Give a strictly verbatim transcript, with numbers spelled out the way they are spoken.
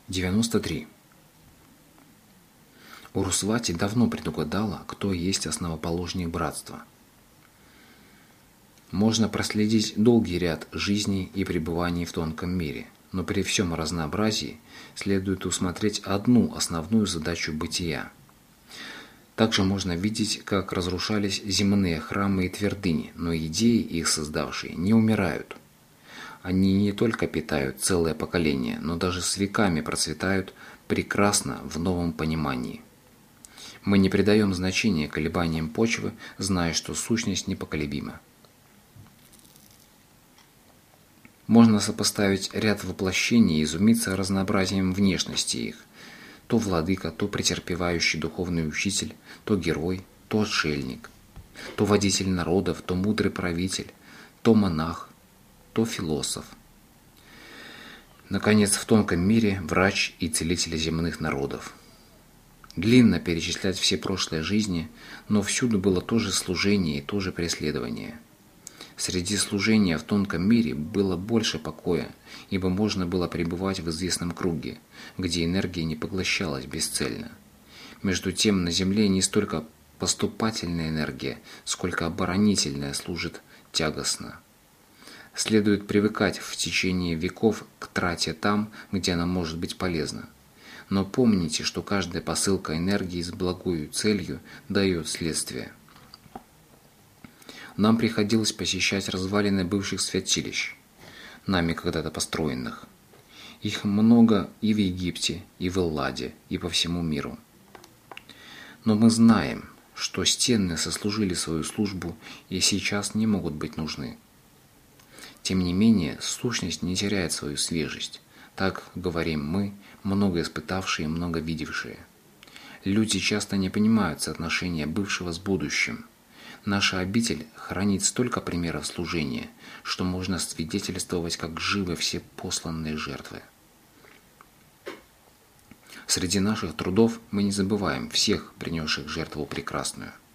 девяносто три. Урусвати давно предугадала, кто есть основоположник братства. Можно проследить долгий ряд жизней и пребываний в тонком мире, но при всем разнообразии следует усмотреть одну основную задачу бытия. Также можно видеть, как разрушались земные храмы и твердыни, но идеи, их создавшие, не умирают. Они не только питают целое поколение, но даже с веками процветают прекрасно в новом понимании. Мы не придаем значения колебаниям почвы, зная, что сущность непоколебима. Можно сопоставить ряд воплощений и изумиться разнообразием внешности их. То владыка, то претерпевающий духовный учитель, то герой, то отшельник, то водитель народов, то мудрый правитель, то монах, то философ. Наконец, в тонком мире врач и целитель земных народов. Длинно перечислять все прошлые жизни, но всюду было то же служение и то же преследование. Среди служения в тонком мире было больше покоя, ибо можно было пребывать в известном круге, где энергия не поглощалась бесцельно. Между тем на Земле не столько поступательная энергия, сколько оборонительная служит тягостно. Следует привыкать в течение веков к трате там, где она может быть полезна. Но помните, что каждая посылка энергии с благою целью дает следствие. Нам приходилось посещать развалины бывших святилищ, нами когда-то построенных. Их много и в Египте, и в Элладе, и по всему миру. Но мы знаем, что стены сослужили свою службу и сейчас не могут быть нужны. Тем не менее, сущность не теряет свою свежесть. Так говорим мы, много испытавшие, много видевшие. Люди часто не понимают соотношения бывшего с будущим. Наша обитель хранит столько примеров служения, что можно свидетельствовать, как живы все посланные жертвы. Среди наших трудов мы не забываем всех, принесших жертву прекрасную.